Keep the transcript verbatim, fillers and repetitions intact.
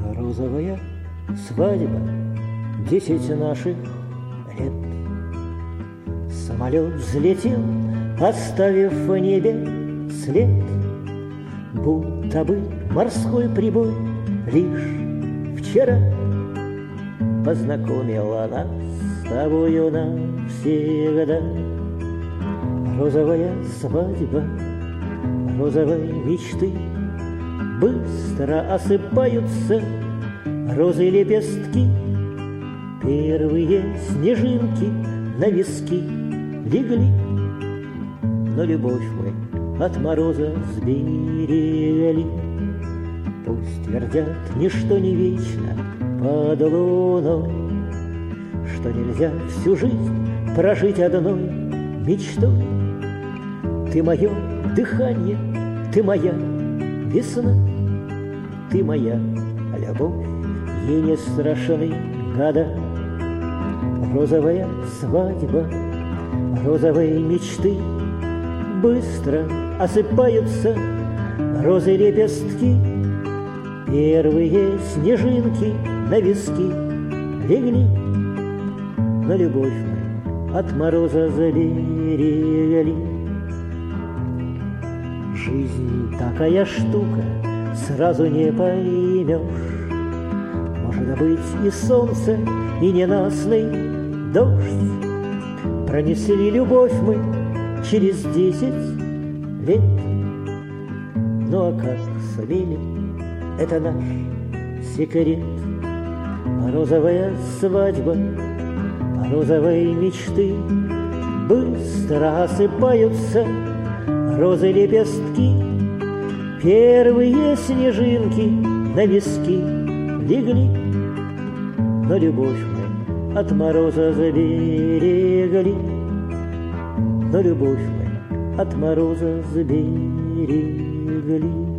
Розовая свадьба, десять наших лет. Самолет взлетел, оставив в небе след, будто бы морской прибой лишь вчера познакомила нас с тобою навсегда. Розовая свадьба, розовые мечты быстро осыпаются, розы лепестки, первые снежинки на виски легли. Но любовь мы от мороза сберегли. Пусть твердят, ничто не вечно под луной, что нельзя всю жизнь прожить одной мечтой. Ты мое дыхание, ты моя весна, ты моя любовь, ей не страшны года. Розовая свадьба, розовые мечты быстро осыпаются, розы лепестки, первые снежинки на виски легли. Но любовь мы от мороза заберегли. Жизнь такая штука, сразу не поймешь. Может быть и солнце, и ненастный дождь. Пронесли любовь мы через десять лет. Ну а как сумели, это наш секрет. Розовая свадьба, розовые мечты быстро осыпаются, розы лепестки, первые снежинки на виски легли. Но любовь мы от мороза заберегли. Но любовь мы от мороза заберегли.